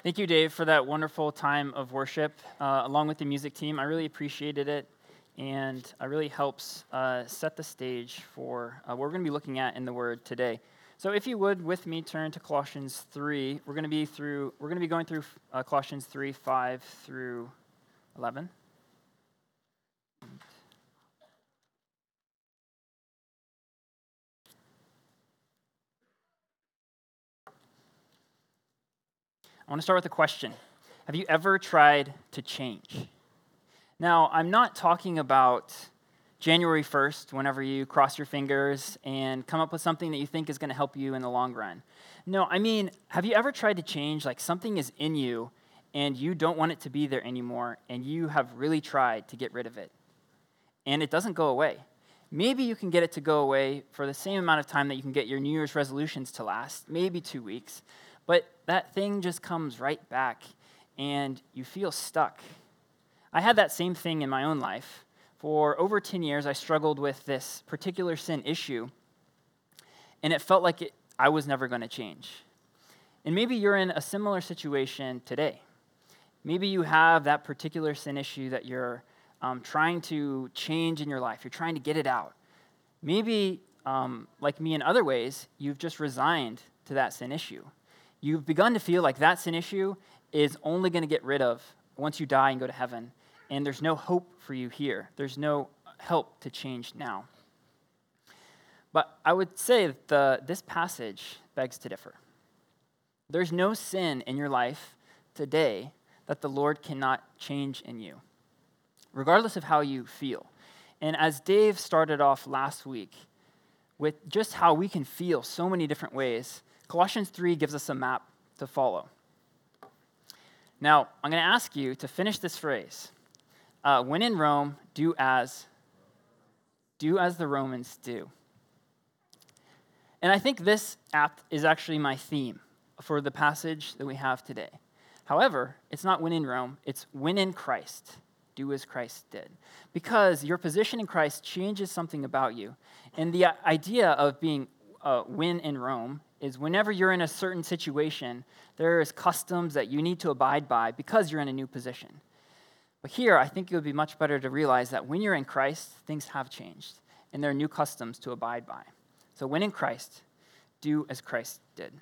Thank you, Dave, for that wonderful time of worship along with the music team. I really appreciated it, and it really helps set the stage for what we're going to be looking at in the Word today. So, if you would, with me, turn to Colossians 3. We're going to be going through Colossians 3, 5 through 11. I want to start with a question. Have you ever tried to change? Now, I'm not talking about January 1st, whenever you cross your fingers and come up with something that you think is going to help you in the long run. No, I mean, have you ever tried to change, like something is in you and you don't want it to be there anymore, and you have really tried to get rid of it, and it doesn't go away? Maybe you can get it to go away for the same amount of time that you can get your New Year's resolutions to last, maybe 2 weeks, but that thing just comes right back and you feel stuck. I had that same thing in my own life. For over 10 years, I struggled with this particular sin issue, and it felt like I was never going to change. And maybe you're in a similar situation today. Maybe you have that particular sin issue that you're trying to change in your life. You're trying to get it out. Maybe, like me in other ways, you've just resigned to that sin issue. You've begun to feel like that sin issue is only going to get rid of once you die and go to heaven, and there's no hope for you here. There's no help to change now. But I would say that this passage begs to differ. There's no sin in your life today that the Lord cannot change in you, regardless of how you feel. And as Dave started off last week with just how we can feel so many different ways, Colossians 3 gives us a map to follow. Now, I'm going to ask you to finish this phrase. When in Rome, do as the Romans do. And I think this apt is actually my theme for the passage that we have today. However, it's not when in Rome, it's when in Christ. Do as Christ did. Because your position in Christ changes something about you. And the idea of being when in Rome is whenever you're in a certain situation, there is customs that you need to abide by because you're in a new position. But here, I think it would be much better to realize that when you're in Christ, things have changed, and there are new customs to abide by. So when in Christ, do as Christ did.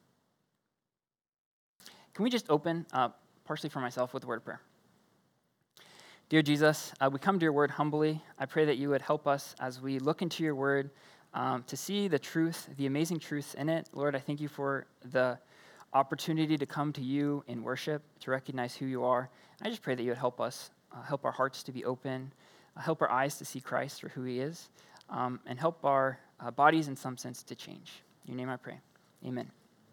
Can we just open, partially for myself, with a word of prayer? Dear Jesus, we come to your word humbly. I pray that you would help us as we look into your word to see the truth, the amazing truths in it. Lord, I thank you for the opportunity to come to you in worship, to recognize who you are. I just pray that you would help us, help our hearts to be open, help our eyes to see Christ for who he is, and help our bodies in some sense to change. In your name I pray. Amen.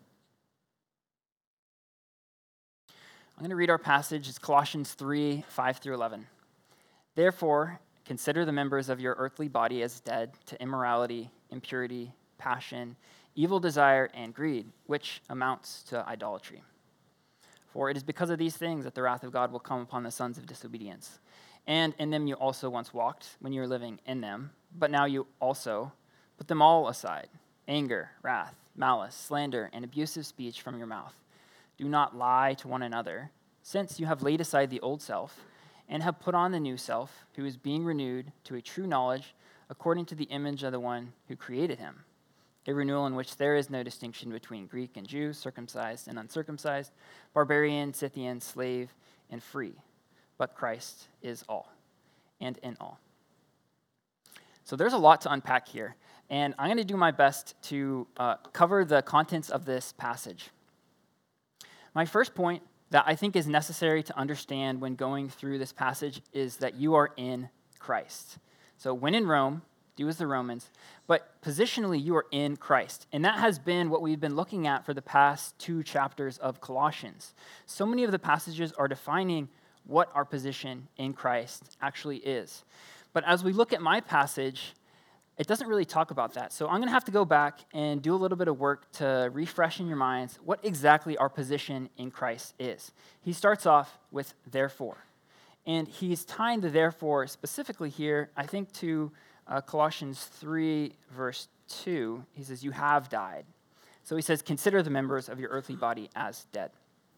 I'm going to read our passage. It's Colossians 3, 5 through 11. Therefore, consider the members of your earthly body as dead to immorality, impurity, passion, evil desire, and greed, which amounts to idolatry. For it is because of these things that the wrath of God will come upon the sons of disobedience. And in them you also once walked when you were living in them, but now you also put them all aside: anger, wrath, malice, slander, and abusive speech from your mouth. Do not lie to one another, since you have laid aside the old self and have put on the new self, who is being renewed to a true knowledge according to the image of the one who created him, a renewal in which there is no distinction between Greek and Jew, circumcised and uncircumcised, barbarian, Scythian, slave, and free, but Christ is all and in all. So there's a lot to unpack here, and I'm going to do my best to cover the contents of this passage. My first point that I think is necessary to understand when going through this passage is that you are in Christ. So when in Rome, do as the Romans, but positionally you are in Christ. And that has been what we've been looking at for the past 2 chapters of Colossians. So many of the passages are defining what our position in Christ actually is. But as we look at my passage, it doesn't really talk about that. So I'm going to have to go back and do a little bit of work to refresh in your minds what exactly our position in Christ is. He starts off with therefore. And he's tying the therefore specifically here, I think, to Colossians 3, verse 2. He says, you have died. So he says, consider the members of your earthly body as dead.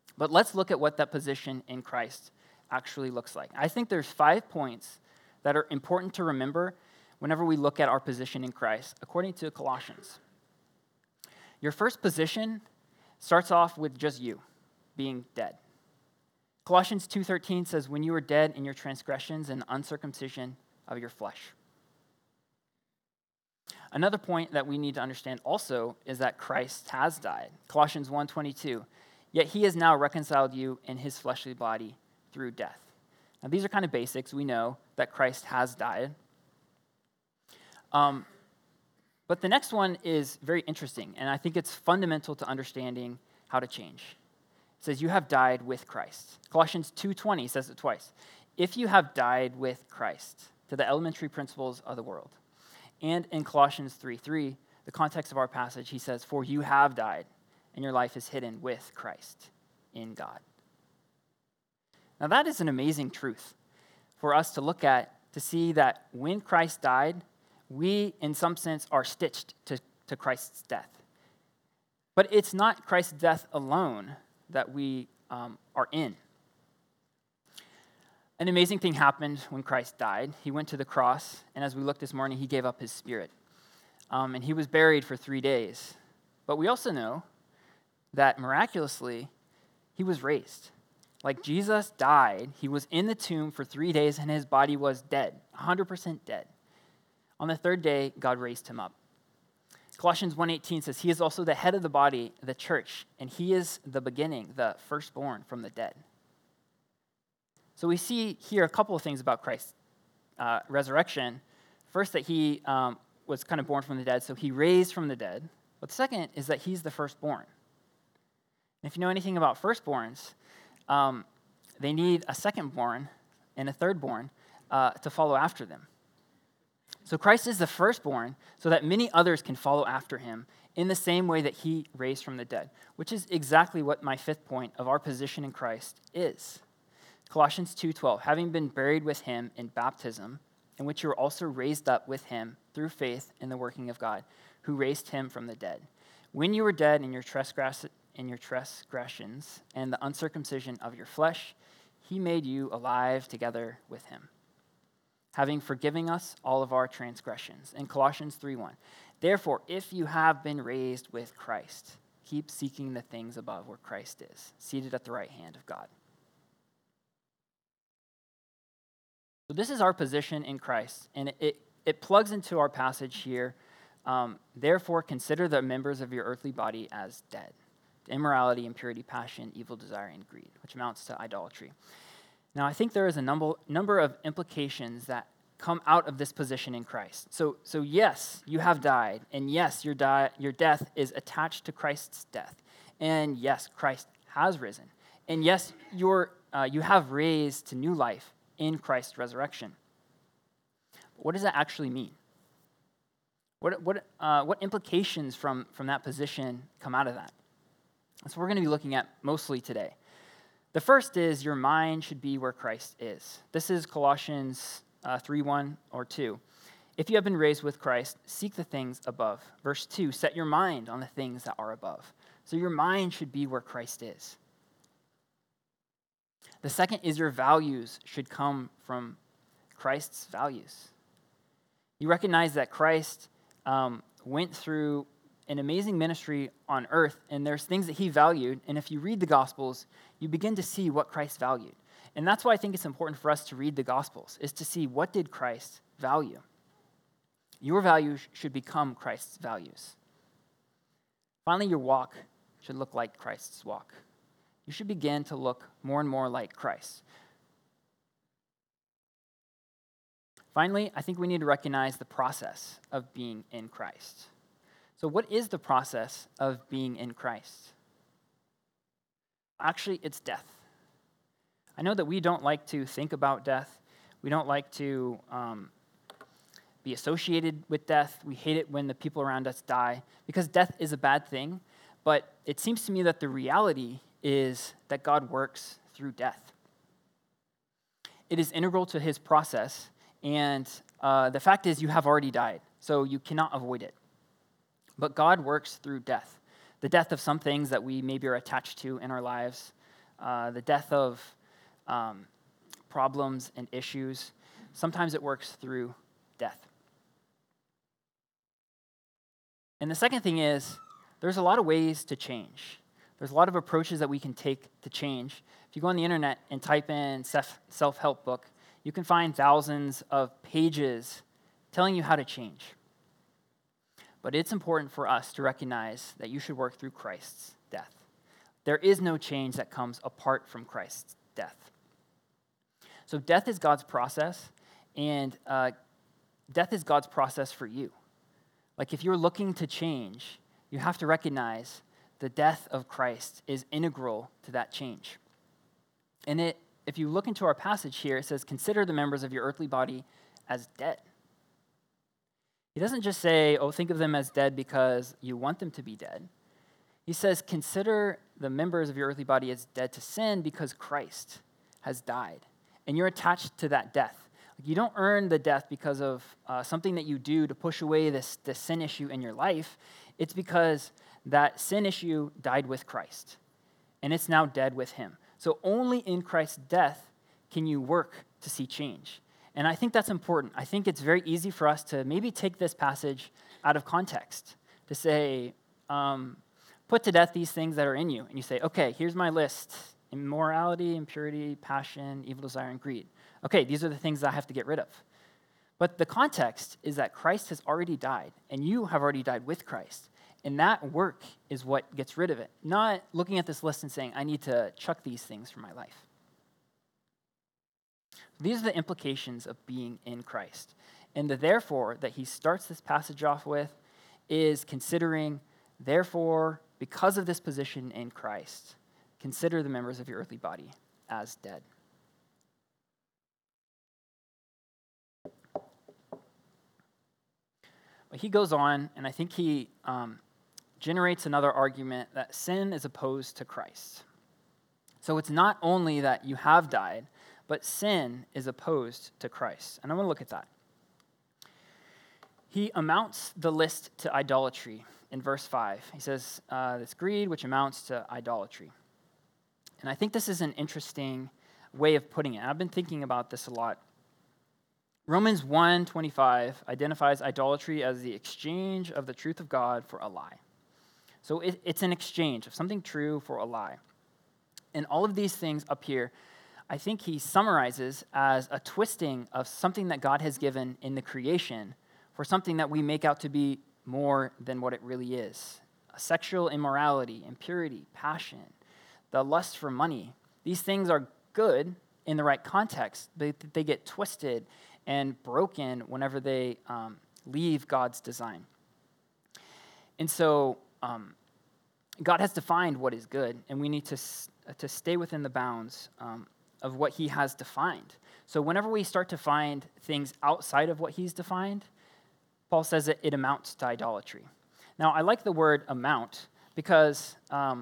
But let's look at what that position in Christ actually looks like. I think there's 5 points that are important to remember whenever we look at our position in Christ, according to Colossians. Your first position starts off with just you being dead. Colossians 2:13 says, when you were dead in your transgressions and uncircumcision of your flesh. Another point that we need to understand also is that Christ has died. Colossians 1:22, yet he has now reconciled you in his fleshly body through death. Now these are kind of basics. We know that Christ has died. But the next one is very interesting, and I think it's fundamental to understanding how to change. It says, you have died with Christ. Colossians 2:20 says it twice. If you have died with Christ to the elementary principles of the world. And in Colossians 3:3, the context of our passage, he says, for you have died, and your life is hidden with Christ in God. Now that is an amazing truth for us to look at, to see that when Christ died, we, in some sense, are stitched to Christ's death. But it's not Christ's death alone that we are in. An amazing thing happened when Christ died. He went to the cross, and as we looked this morning, he gave up his spirit. And he was buried for 3 days. But we also know that miraculously, he was raised. Like Jesus died, he was in the tomb for 3 days, and his body was dead, 100% dead. On the third day, God raised him up. Colossians 1:18 says, he is also the head of the body, the church, and he is the beginning, the firstborn from the dead. So we see here a couple of things about Christ's resurrection. First, that he was kind of born from the dead, so he raised from the dead. But second is that he's the firstborn. And if you know anything about firstborns, they need a secondborn and a thirdborn to follow after them. So Christ is the firstborn so that many others can follow after him in the same way that he raised from the dead, which is exactly what my 5th point of our position in Christ is. Colossians 2:12, having been buried with him in baptism, in which you were also raised up with him through faith in the working of God, who raised him from the dead. When you were dead in your transgressions and the uncircumcision of your flesh, he made you alive together with him, having forgiven us all of our transgressions. In Colossians 3:1, therefore, if you have been raised with Christ, keep seeking the things above where Christ is, seated at the right hand of God. So this is our position in Christ, and it plugs into our passage here. Therefore, consider the members of your earthly body as dead, to immorality, impurity, passion, evil desire, and greed, which amounts to idolatry. Now, I think there is a number of implications that come out of this position in Christ. So yes, you have died, and yes, your death is attached to Christ's death, and yes, Christ has risen, and yes, you have raised to new life in Christ's resurrection. But what does that actually mean? What implications from that position come out of that? That's what we're going to be looking at mostly today. The first is your mind should be where Christ is. This is Colossians 3:1 or 2. If you have been raised with Christ, seek the things above. Verse 2, set your mind on the things that are above. So your mind should be where Christ is. The second is your values should come from Christ's values. You recognize that Christ went through an amazing ministry on earth, and there's things that he valued, and if you read the Gospels, you begin to see what Christ valued. And that's why I think it's important for us to read the Gospels, is to see what did Christ value. Your values should become Christ's values. Finally, your walk should look like Christ's walk. You should begin to look more and more like Christ. Finally, I think we need to recognize the process of being in Christ. So what is the process of being in Christ? Actually, it's death. I know that we don't like to think about death. We don't like to be associated with death. We hate it when the people around us die because death is a bad thing. But it seems to me that the reality is that God works through death. It is integral to his process, and the fact is you have already died, so you cannot avoid it. But God works through death, the death of some things that we maybe are attached to in our lives, the death of problems and issues. Sometimes it works through death. And the second thing is, there's a lot of ways to change. There's a lot of approaches that we can take to change. If you go on the internet and type in self-help book, you can find thousands of pages telling you how to change. But it's important for us to recognize that you should work through Christ's death. There is no change that comes apart from Christ's death. So death is God's process, and death is God's process for you. Like if you're looking to change, you have to recognize the death of Christ is integral to that change. And if you look into our passage here, it says, consider the members of your earthly body as dead. He doesn't just say, think of them as dead because you want them to be dead. He says, consider the members of your earthly body as dead to sin because Christ has died. And you're attached to that death. You don't earn the death because of something that you do to push away this sin issue in your life. It's because that sin issue died with Christ, and it's now dead with him. So only in Christ's death can you work to see change. And I think that's important. I think it's very easy for us to maybe take this passage out of context, to say, put to death these things that are in you. And you say, okay, here's my list. Immorality, impurity, passion, evil desire, and greed. Okay, these are the things that I have to get rid of. But the context is that Christ has already died, and you have already died with Christ. And that work is what gets rid of it. Not looking at this list and saying, I need to chuck these things from my life. These are the implications of being in Christ. And the therefore that he starts this passage off with is considering, therefore, because of this position in Christ, consider the members of your earthly body as dead. But he goes on, and I think he generates another argument that sin is opposed to Christ. So it's not only that you have died, but sin is opposed to Christ. And I want to look at that. He amounts the list to idolatry in verse 5. He says, it's greed, which amounts to idolatry. And I think this is an interesting way of putting it. I've been thinking about this a lot. Romans 1:25 identifies idolatry as the exchange of the truth of God for a lie. So it's an exchange of something true for a lie. And all of these things up here, I think he summarizes as a twisting of something that God has given in the creation for something that we make out to be more than what it really is. Sexual immorality, impurity, passion, the lust for money. These things are good in the right context, but they get twisted and broken whenever they leave God's design. And so God has defined what is good, and we need to stay within the bounds of what he has defined. So whenever we start to find things outside of what he's defined, Paul says that it amounts to idolatry. Now, I like the word amount because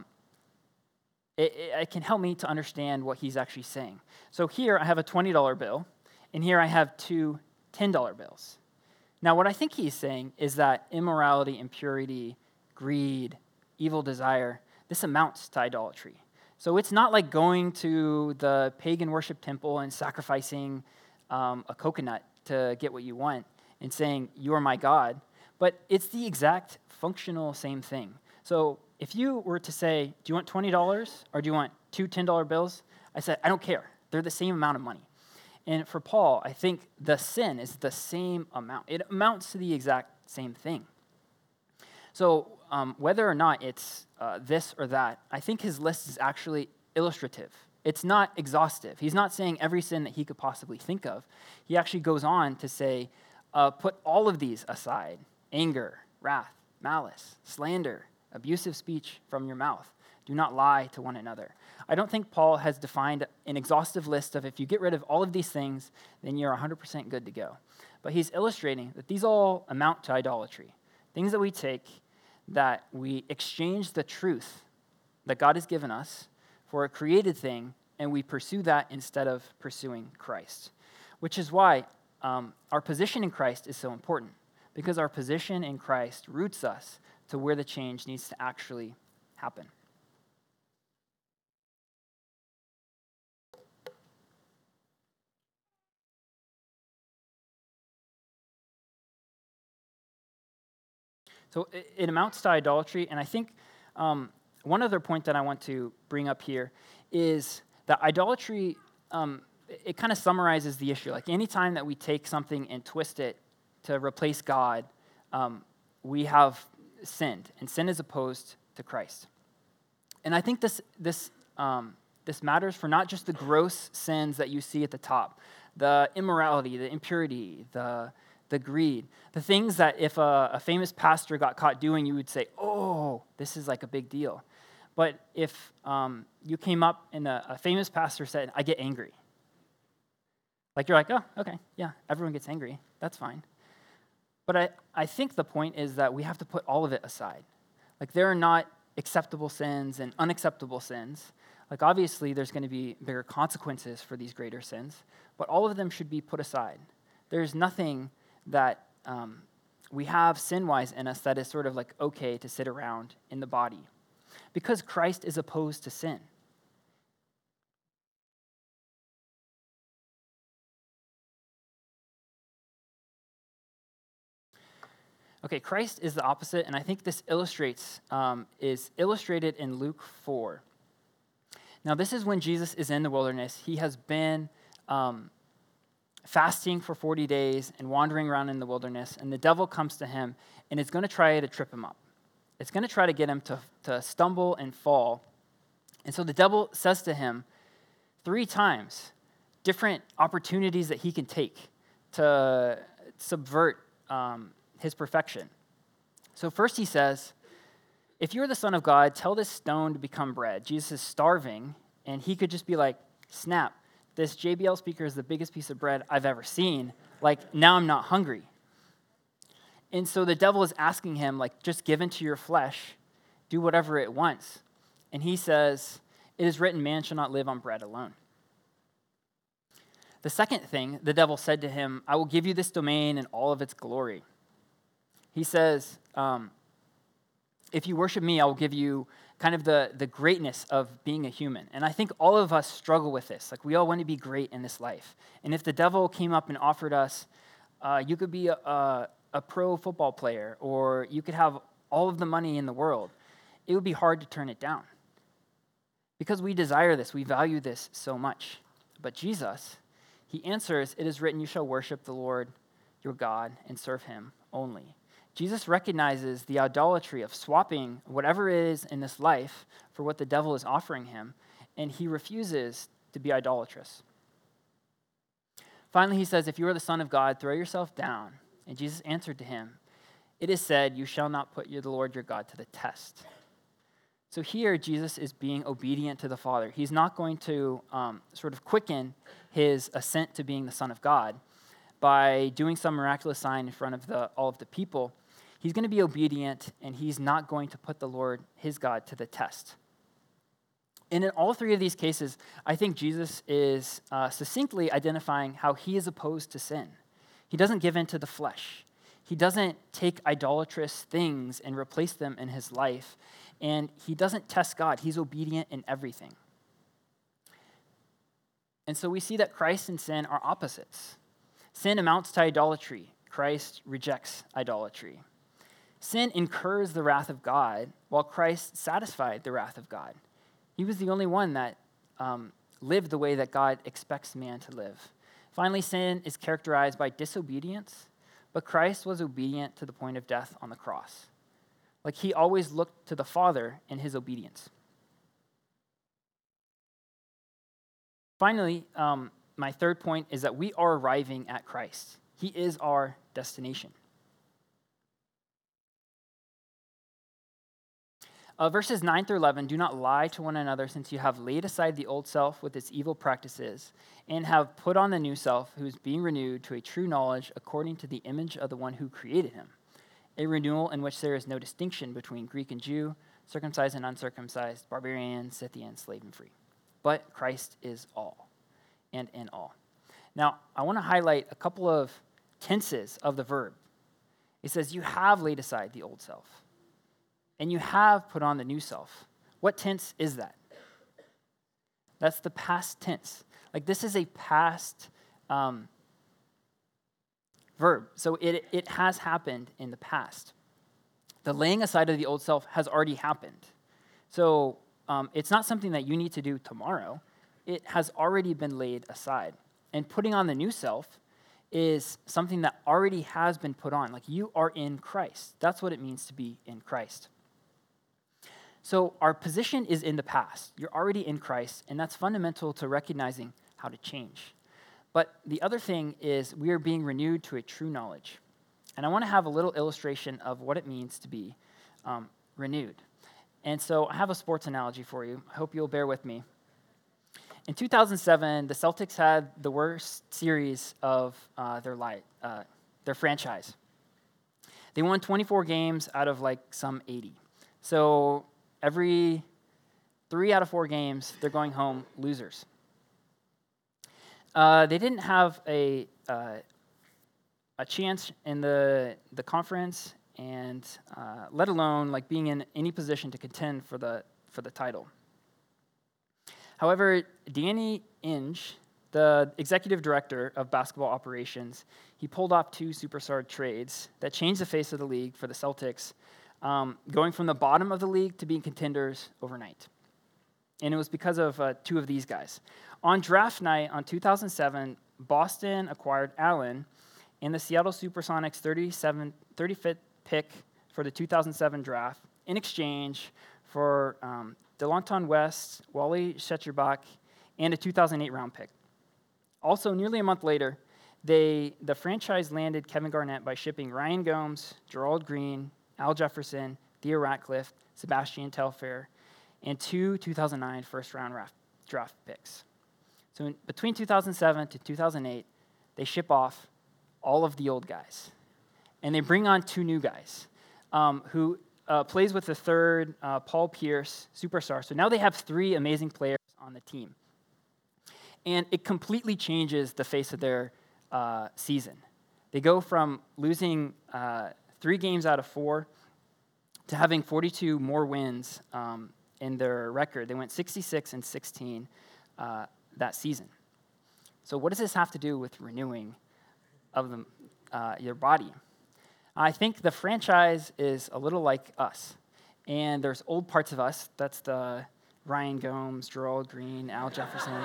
it can help me to understand what he's actually saying. So here I have a $20 bill, and here I have two $10 bills. Now, what I think he's saying is that immorality, impurity, greed, evil desire, this amounts to idolatry. So it's not like going to the pagan worship temple and sacrificing a coconut to get what you want and saying, you are my God, but it's the exact functional same thing. So if you were to say, do you want $20 or do you want two $10 bills? I said, I don't care. They're the same amount of money. And for Paul, I think the sin is the same amount. It amounts to the exact same thing. So whether or not it's this or that, I think his list is actually illustrative. It's not exhaustive. He's not saying every sin that he could possibly think of. He actually goes on to say, put all of these aside: anger, wrath, malice, slander, abusive speech from your mouth. Do not lie to one another. I don't think Paul has defined an exhaustive list of if you get rid of all of these things, then you're 100% good to go. But he's illustrating that these all amount to idolatry. Things that we take, that we exchange the truth that God has given us for a created thing, and we pursue that instead of pursuing Christ. Which is why our position in Christ is so important, because our position in Christ roots us to where the change needs to actually happen. So it amounts to idolatry, and I think one other point that I want to bring up here is that idolatry, it kind of summarizes the issue. Like anytime that we take something and twist it to replace God, we have sinned, and sin is opposed to Christ. And I think this matters for not just the gross sins that you see at the top, the immorality, the impurity, the greed, the things that if a famous pastor got caught doing, you would say, oh, this is like a big deal. But if you came up and a famous pastor said, I get angry. Like you're like, oh, okay, yeah, everyone gets angry. That's fine. But I think the point is that we have to put all of it aside. Like there are not acceptable sins and unacceptable sins. Like obviously there's going to be bigger consequences for these greater sins, but all of them should be put aside. There's nothing that we have sin-wise in us that is sort of like okay to sit around in the body, because Christ is opposed to sin. Okay, Christ is the opposite, and I think this is illustrated in Luke 4. Now, this is when Jesus is in the wilderness. He has been fasting for 40 days and wandering around in the wilderness, and the devil comes to him, and it's going to try to trip him up. It's going to try to get him to stumble and fall. And so the devil says to him 3 times different opportunities that he can take to subvert his perfection. So first he says, if you're the Son of God, tell this stone to become bread. Jesus is starving, and he could just be like, snap, this JBL speaker is the biggest piece of bread I've ever seen. Like, now I'm not hungry. And so the devil is asking him, like, just give into your flesh, do whatever it wants. And he says, it is written, man shall not live on bread alone. The second thing the devil said to him, I will give you this domain and all of its glory. He says, if you worship me, I will give you kind of the greatness of being a human. And I think all of us struggle with this. Like, we all want to be great in this life. And if the devil came up and offered us, you could be a pro football player, or you could have all of the money in the world, it would be hard to turn it down. Because we desire this, we value this so much. But Jesus, he answers, it is written, you shall worship the Lord your God and serve him only. Jesus recognizes the idolatry of swapping whatever it is in this life for what the devil is offering him, and he refuses to be idolatrous. Finally, he says, if you are the Son of God, throw yourself down. And Jesus answered to him, it is said, you shall not put the Lord your God to the test. So here, Jesus is being obedient to the Father. He's not going to sort of quicken his ascent to being the Son of God by doing some miraculous sign in front of all of the people. He's going to be obedient, and he's not going to put the Lord, his God, to the test. And in all 3 of these cases, I think Jesus is succinctly identifying how he is opposed to sin. He doesn't give in to the flesh. He doesn't take idolatrous things and replace them in his life. And he doesn't test God. He's obedient in everything. And so we see that Christ and sin are opposites. Sin amounts to idolatry. Christ rejects idolatry. Sin incurs the wrath of God, while Christ satisfied the wrath of God. He was the only one that lived the way that God expects man to live. Finally, sin is characterized by disobedience, but Christ was obedient to the point of death on the cross. Like, he always looked to the Father in his obedience. Finally, my third point is that we are arriving at Christ. He is our destination. Verses 9 through 11, do not lie to one another, since you have laid aside the old self with its evil practices and have put on the new self, who is being renewed to a true knowledge according to the image of the one who created him. A renewal in which there is no distinction between Greek and Jew, circumcised and uncircumcised, barbarian, Scythian, slave and free. But Christ is all and in all. Now, I want to highlight a couple of tenses of the verb. It says, you have laid aside the old self, and you have put on the new self. What tense is that? That's the past tense. Like, this is a past verb. So it has happened in the past. The laying aside of the old self has already happened. So it's not something that you need to do tomorrow. It has already been laid aside. And putting on the new self is something that already has been put on. Like, you are in Christ. That's what it means to be in Christ. So our position is in the past. You're already in Christ, and that's fundamental to recognizing how to change. But the other thing is we are being renewed to a true knowledge. And I want to have a little illustration of what it means to be renewed. And so I have a sports analogy for you. I hope you'll bear with me. In 2007, the Celtics had the worst series of their franchise. They won 24 games out of some 80. So every 3 out of 4 games, they're going home losers. They didn't have a chance in the conference, and let alone being in any position to contend for the title. However, Danny Ainge, the executive director of basketball operations, he pulled off 2 superstar trades that changed the face of the league for the Celtics, going from the bottom of the league to being contenders overnight. And it was because of 2 of these guys. On draft night on 2007, Boston acquired Allen, and the Seattle Supersonics 35th pick for the 2007 draft in exchange for Delonte West, Wally Schecherbach, and a 2008 round pick. Also, nearly a month later, the franchise landed Kevin Garnett by shipping Ryan Gomes, Gerald Green, Al Jefferson, Theo Ratcliffe, Sebastian Telfair, and 2 2009 first-round draft picks. So between 2007 to 2008, they ship off all of the old guys. And they bring on 2 new guys who plays with the third, Paul Pierce, superstar. So now they have 3 amazing players on the team. And it completely changes the face of their season. They go from losing 3 games out of 4 to having 42 more wins in their record. They went 66-16 that season. So what does this have to do with renewing of your body? I think the franchise is a little like us. And there's old parts of us. That's the Ryan Gomes, Gerald Green, Al Jefferson.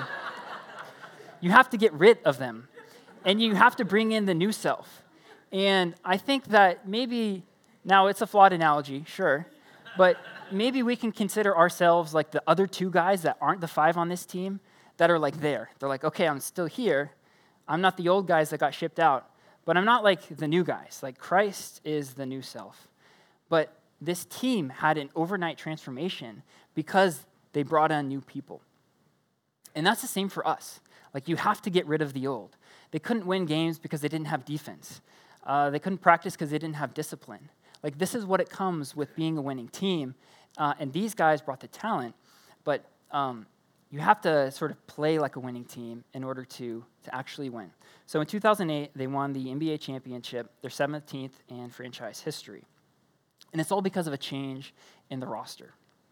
You have to get rid of them. And you have to bring in the new self. And I think that maybe, now it's a flawed analogy, sure, but maybe we can consider ourselves like the other 2 guys that aren't the 5 on this team that are there. They're like, okay, I'm still here. I'm not the old guys that got shipped out, but I'm not like the new guys. Christ is the new self. But this team had an overnight transformation because they brought on new people. And that's the same for us. You have to get rid of the old. They couldn't win games because they didn't have defense. They couldn't practice because they didn't have discipline. This is what it comes with being a winning team. And these guys brought the talent, but you have to sort of play like a winning team in order to actually win. So in 2008, they won the NBA championship, their 17th in franchise history. And it's all because of a change in the roster.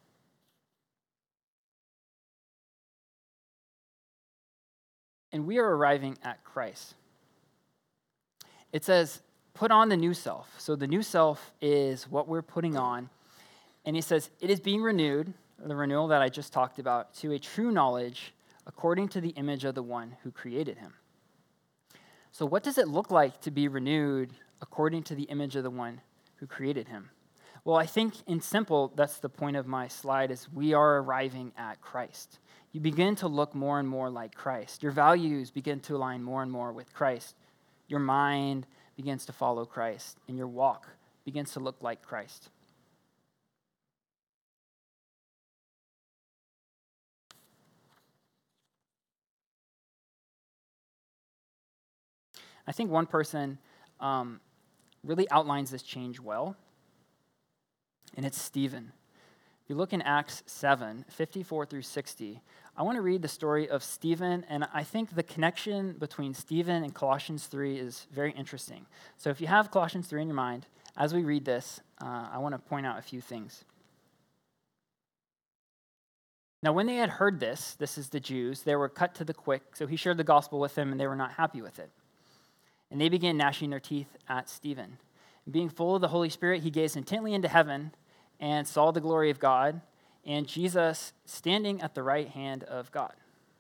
And we are arriving at Christ. It says, put on the new self. So the new self is what we're putting on. And he says, it is being renewed, the renewal that I just talked about, to a true knowledge according to the image of the one who created him. So what does it look like to be renewed according to the image of the one who created him? Well, I think in simple, that's the point of my slide, is we are arriving at Christ. You begin to look more and more like Christ. Your values begin to align more and more with Christ. Your mind begins to follow Christ, and your walk begins to look like Christ. I think one person really outlines this change well, and it's Stephen. If you look in Acts 7, 54 through 60, I want to read the story of Stephen, and I think the connection between Stephen and Colossians 3 is very interesting. So if you have Colossians 3 in your mind, as we read this, I want to point out a few things. Now, when they had heard this is the Jews, they were cut to the quick, so he shared the gospel with them, and they were not happy with it. And they began gnashing their teeth at Stephen. Being full of the Holy Spirit, he gazed intently into heaven and saw the glory of God and Jesus standing at the right hand of God.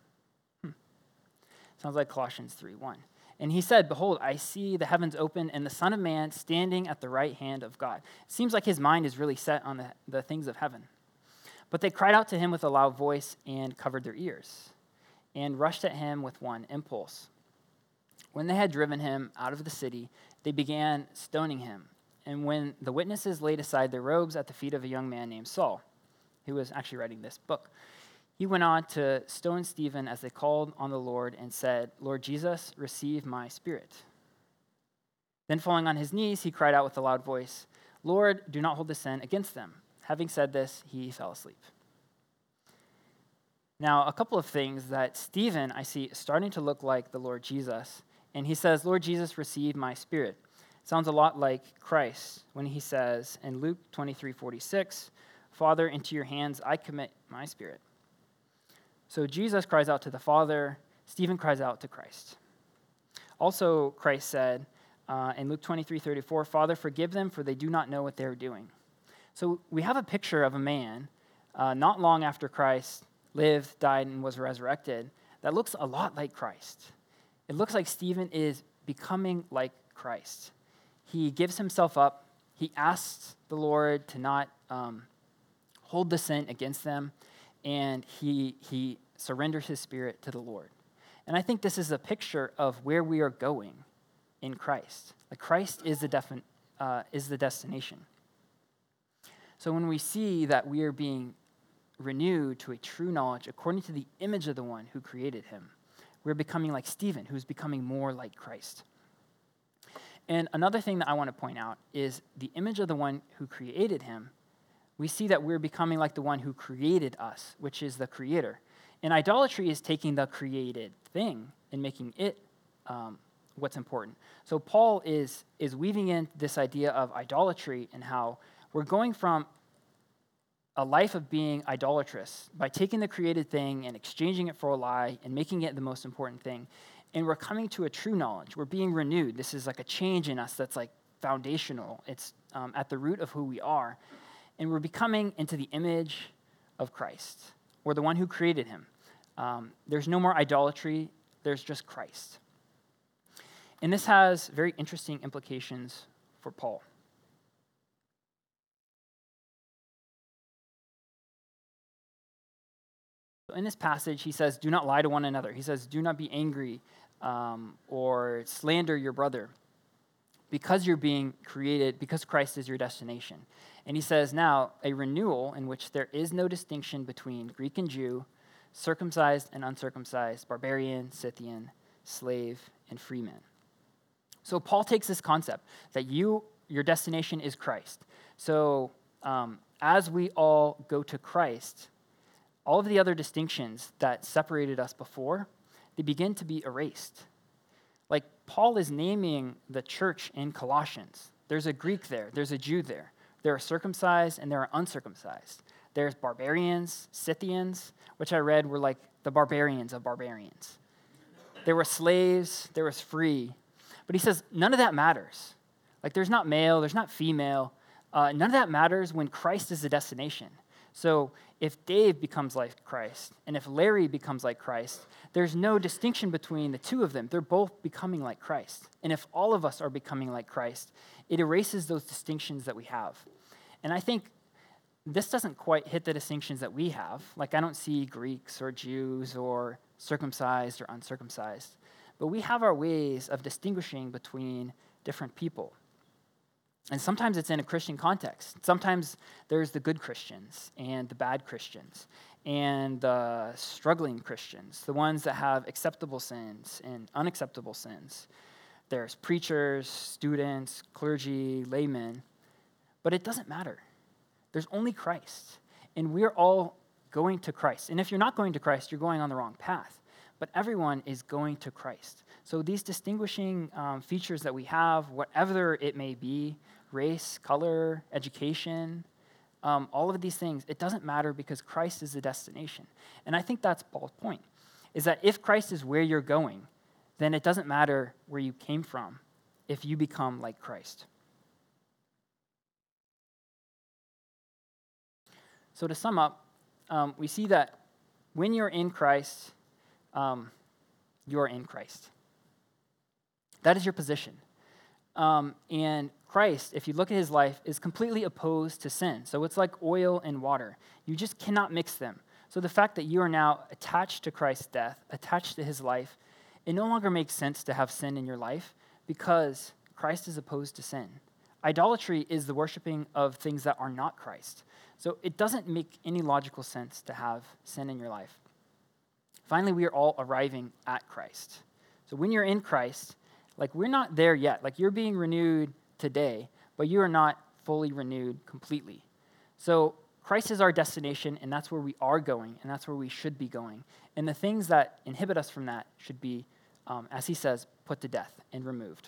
Sounds like Colossians 3:1. And he said, "Behold, I see the heavens open and the Son of Man standing at the right hand of God." It seems like his mind is really set on the things of heaven. But they cried out to him with a loud voice and covered their ears and rushed at him with one impulse. When they had driven him out of the city, they began stoning him. And when the witnesses laid aside their robes at the feet of a young man named Saul, who was actually writing this book, he went on to stone Stephen as they called on the Lord and said, "Lord Jesus, receive my spirit." Then falling on his knees, he cried out with a loud voice, "Lord, do not hold this sin against them." Having said this, he fell asleep. Now, a couple of things that Stephen, I see, is starting to look like the Lord Jesus. And he says, "Lord Jesus, receive my spirit." Sounds a lot like Christ when he says in Luke 23:46, "Father, into your hands I commit my spirit." So Jesus cries out to the Father. Stephen cries out to Christ. Also, Christ said in Luke 23:34, "Father, forgive them, for they do not know what they are doing." So we have a picture of a man not long after Christ lived, died, and was resurrected that looks a lot like Christ. It looks like Stephen is becoming like Christ. He gives himself up. He asks the Lord to not hold the sin against them, and he surrenders his spirit to the Lord. And I think this is a picture of where we are going in Christ. Like Christ is the destination. So when we see that we are being renewed to a true knowledge according to the image of the one who created him, we're becoming like Stephen, who's becoming more like Christ. And another thing that I want to point out is the image of the one who created him. We see that we're becoming like the one who created us, which is the creator. And idolatry is taking the created thing and making it what's important. So Paul is weaving in this idea of idolatry and how we're going from a life of being idolatrous by taking the created thing and exchanging it for a lie and making it the most important thing. And we're coming to a true knowledge. We're being renewed. This is like a change in us that's like foundational. It's at the root of who we are. And we're becoming into the image of Christ, or the one who created him. There's no more idolatry. There's just Christ. And this has very interesting implications for Paul. In this passage, he says, "Do not lie to one another." He says, "Do not be angry or slander your brother because you're being created, because Christ is your destination." And he says, "Now, a renewal in which there is no distinction between Greek and Jew, circumcised and uncircumcised, barbarian, Scythian, slave, and free man." So Paul takes this concept that your destination is Christ. So as we all go to Christ, all of the other distinctions that separated us before, they begin to be erased. Like Paul is naming the church in Colossians. There's a Greek there. There's a Jew there. There are circumcised and there are uncircumcised. There's barbarians, Scythians, which I read were like the barbarians of barbarians. There were slaves. There was free. But he says none of that matters. Like there's not male. There's not female. None of that matters when Christ is the destination. So if Dave becomes like Christ, and if Larry becomes like Christ, there's no distinction between the two of them. They're both becoming like Christ. And if all of us are becoming like Christ, it erases those distinctions that we have. And I think this doesn't quite hit the distinctions that we have. Like I don't see Greeks or Jews or circumcised or uncircumcised. But we have our ways of distinguishing between different people. And sometimes it's in a Christian context. Sometimes there's the good Christians and the bad Christians and the struggling Christians, the ones that have acceptable sins and unacceptable sins. There's preachers, students, clergy, laymen. But it doesn't matter. There's only Christ. And we're all going to Christ. And if you're not going to Christ, you're going on the wrong path. But everyone is going to Christ. So these distinguishing features that we have, whatever it may be, race, color, education, all of these things, it doesn't matter because Christ is the destination. And I think that's Paul's point, is that if Christ is where you're going, then it doesn't matter where you came from if you become like Christ. So to sum up, we see that when you're in Christ, you are in Christ. That is your position. And Christ, if you look at his life, is completely opposed to sin. So it's like oil and water. You just cannot mix them. So the fact that you are now attached to Christ's death, attached to his life, it no longer makes sense to have sin in your life because Christ is opposed to sin. Idolatry is the worshiping of things that are not Christ. So it doesn't make any logical sense to have sin in your life. Finally, we are all arriving at Christ. So when you're in Christ, like we're not there yet. Like you're being renewed today, but you are not fully renewed completely. So Christ is our destination, and that's where we are going, and that's where we should be going. And the things that inhibit us from that should be, as he says, put to death and removed.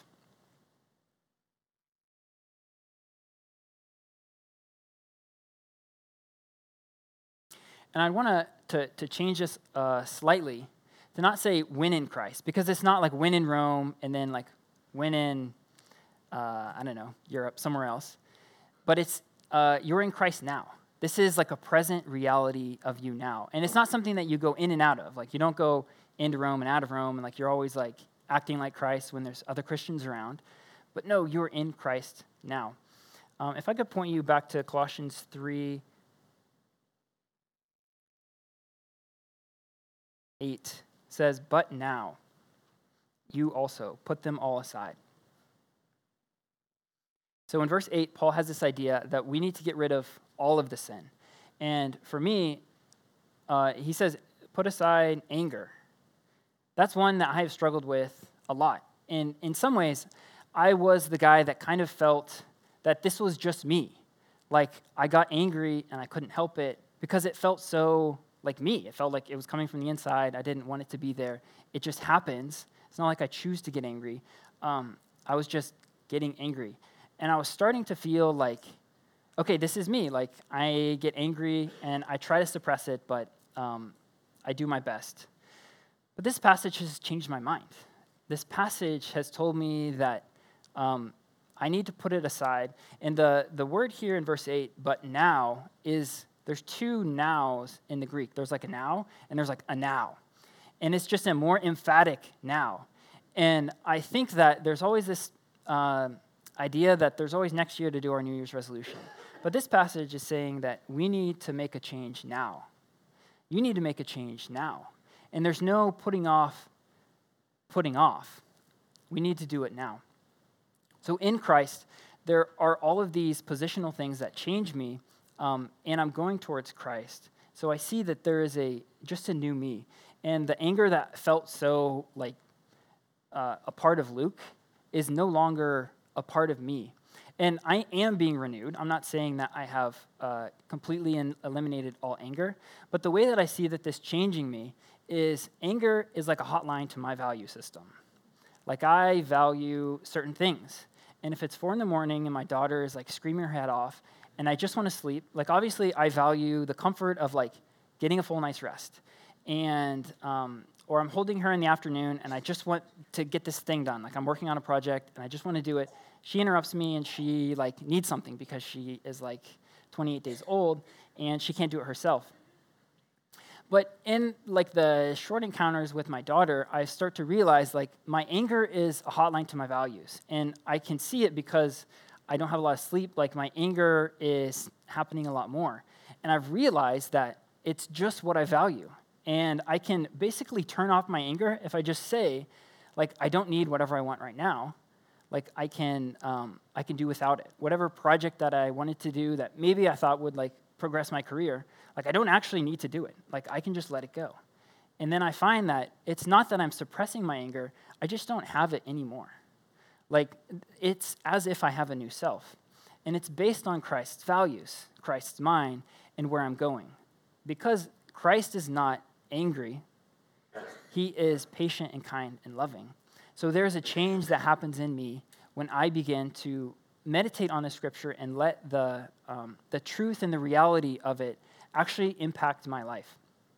And I want to change this slightly, to not say when in Christ, because it's not like when in Rome and then like when in, Europe, somewhere else. But it's you're in Christ now. This is like a present reality of you now. And it's not something that you go in and out of. Like you don't go into Rome and out of Rome and like you're always like acting like Christ when there's other Christians around. But no, you're in Christ now. If I could point you back to Colossians 3:8 says, but now you also put them all aside. So in verse 8, Paul has this idea that we need to get rid of all of the sin. And for me, he says, put aside anger. That's one that I have struggled with a lot. And in some ways, I was the guy that kind of felt that this was just me. Like I got angry and I couldn't help it because it felt so like me. It felt like it was coming from the inside. I didn't want it to be there. It just happens. It's not like I choose to get angry. I was just getting angry. And I was starting to feel like, okay, this is me. Like I get angry and I try to suppress it, but I do my best. But this passage has changed my mind. This passage has told me that I need to put it aside. And the word here in verse 8, but now, there's two nows in the Greek. There's like a now, and there's like a now. And it's just a more emphatic now. And I think that there's always this idea that there's always next year to do our New Year's resolution. But this passage is saying that we need to make a change now. You need to make a change now. And there's no putting off. We need to do it now. So in Christ, there are all of these positional things that change me, and I'm going towards Christ. So I see that there is just a new me. And the anger that felt so like a part of Luke is no longer a part of me. And I am being renewed. I'm not saying that I have completely eliminated all anger, but the way that I see that this changing me is anger is like a hotline to my value system. Like I value certain things. And if it's 4 a.m. and my daughter is like screaming her head off and I just want to sleep, like obviously I value the comfort of like getting a full night's rest. And or I'm holding her in the afternoon and I just want to get this thing done. Like I'm working on a project and I just want to do it. She interrupts me and she like needs something because she is like 28 days old and she can't do it herself. But in like the short encounters with my daughter, I start to realize like my anger is a hotline to my values. And I can see it because I don't have a lot of sleep. Like my anger is happening a lot more. And I've realized that it's just what I value. And I can basically turn off my anger if I just say, like, I don't need whatever I want right now. Like I can do without it. Whatever project that I wanted to do that maybe I thought would like progress my career, like I don't actually need to do it. Like I can just let it go. And then I find that it's not that I'm suppressing my anger, I just don't have it anymore. Like it's as if I have a new self. And it's based on Christ's values, Christ's mind, and where I'm going. Because Christ is not angry, he is patient and kind and loving. So there's a change that happens in me when I begin to meditate on the scripture and let the truth and the reality of it actually impact my life.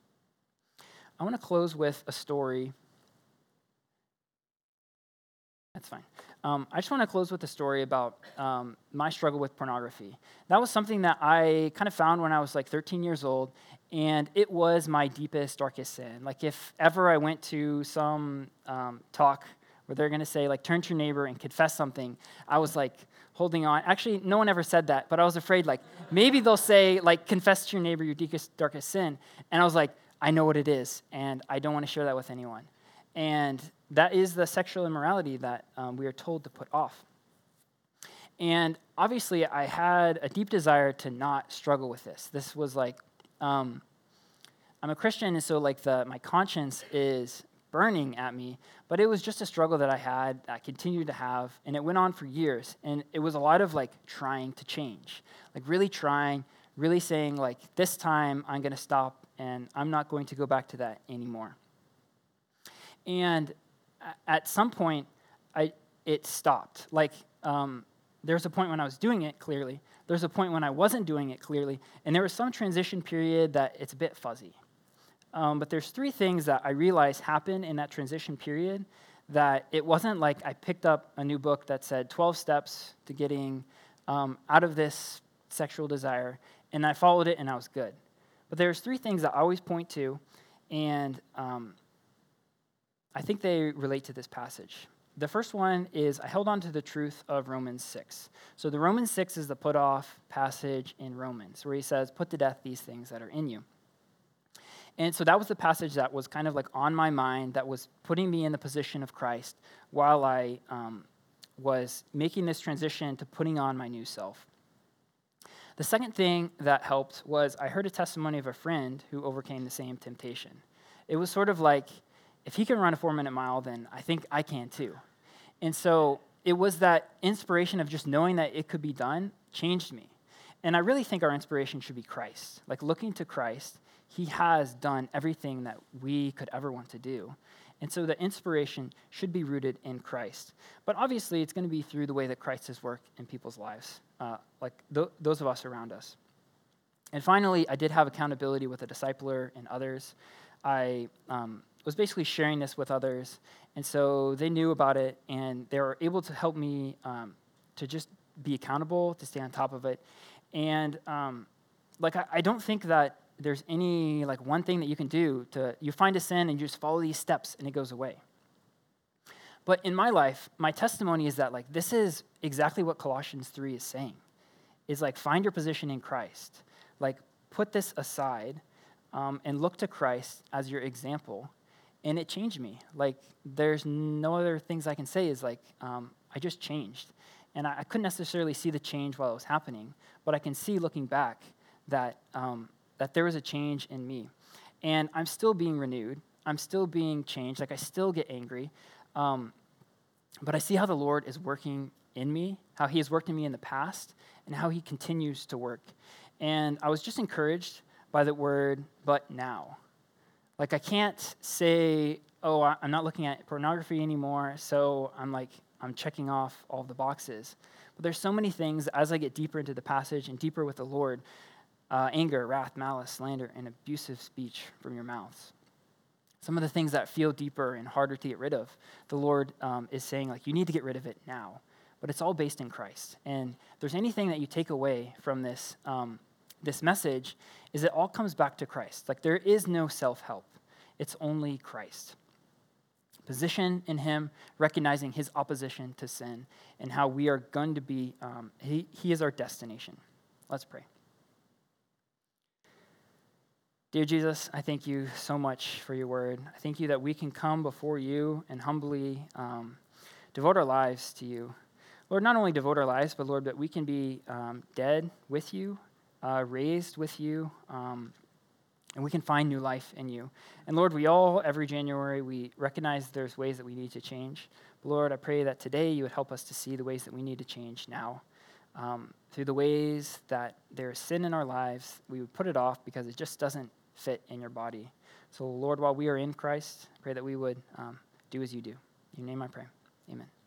I want to close with a story. That's fine. I just want to close with a story about my struggle with pornography. That was something that I kind of found when I was like 13 years old, and it was my deepest, darkest sin. Like if ever I went to some talk where they're going to say, like, turn to your neighbor and confess something, I was like holding on. Actually, no one ever said that, but I was afraid, like, maybe they'll say, like, confess to your neighbor your deepest, darkest sin. And I was like, I know what it is, and I don't want to share that with anyone. And that is the sexual immorality that we are told to put off. And obviously, I had a deep desire to not struggle with this. This was like, I'm a Christian, and so like my conscience is burning at me, but it was just a struggle that I continued to have, and it went on for years. And it was a lot of like trying to change, like really trying, really saying like, this time I'm going to stop, and I'm not going to go back to that anymore. And at some point, it stopped. Like, there's a point when I was doing it clearly. There's a point when I wasn't doing it clearly. And there was some transition period that it's a bit fuzzy. But there's 3 things that I realized happened in that transition period, that it wasn't like I picked up a new book that said 12 steps to getting out of this sexual desire, and I followed it and I was good. But there's 3 things that I always point to, and I think they relate to this passage. The first one is I held on to the truth of Romans 6. So the Romans 6 is the put-off passage in Romans, where he says, put to death these things that are in you. And so that was the passage that was kind of like on my mind, that was putting me in the position of Christ while I was making this transition to putting on my new self. The second thing that helped was I heard a testimony of a friend who overcame the same temptation. It was sort of like, if he can run a 4-minute mile, then I think I can too. And so it was that inspiration of just knowing that it could be done changed me. And I really think our inspiration should be Christ. Like looking to Christ, he has done everything that we could ever want to do. And so the inspiration should be rooted in Christ. But obviously, it's going to be through the way that Christ has worked in people's lives, those of us around us. And finally, I did have accountability with a discipler and others. I was basically sharing this with others, and so they knew about it, and they were able to help me to just be accountable, to stay on top of it. And I don't think that there's any like one thing that you can do you find a sin and you just follow these steps and it goes away. But in my life, my testimony is that like this is exactly what Colossians 3 is saying, is like find your position in Christ, like put this aside and look to Christ as your example. And it changed me. Like, there's no other things I can say is like, I just changed. And I couldn't necessarily see the change while it was happening, but I can see looking back that there was a change in me. And I'm still being renewed. I'm still being changed. Like, I still get angry. But I see how the Lord is working in me, how he has worked in me in the past, and how he continues to work. And I was just encouraged by the word, but now. Like, I can't say, oh, I'm not looking at pornography anymore, so I'm checking off all the boxes. But there's so many things as I get deeper into the passage and deeper with the Lord, anger, wrath, malice, slander, and abusive speech from your mouths. Some of the things that feel deeper and harder to get rid of, the Lord is saying, like, you need to get rid of it now. But it's all based in Christ. And if there's anything that you take away from this message, is it all comes back to Christ. Like, there is no self-help. It's only Christ. Position in him, recognizing his opposition to sin, and how we are going to be, he is our destination. Let's pray. Dear Jesus, I thank you so much for your word. I thank you that we can come before you and humbly devote our lives to you. Lord, not only devote our lives, but Lord, that we can be dead with you, raised with you, and we can find new life in you. And Lord, every January, we recognize there's ways that we need to change. But Lord, I pray that today you would help us to see the ways that we need to change now. Through the ways that there is sin in our lives, we would put it off because it just doesn't fit in your body. So Lord, while we are in Christ, I pray that we would do as you do. In your name I pray. Amen.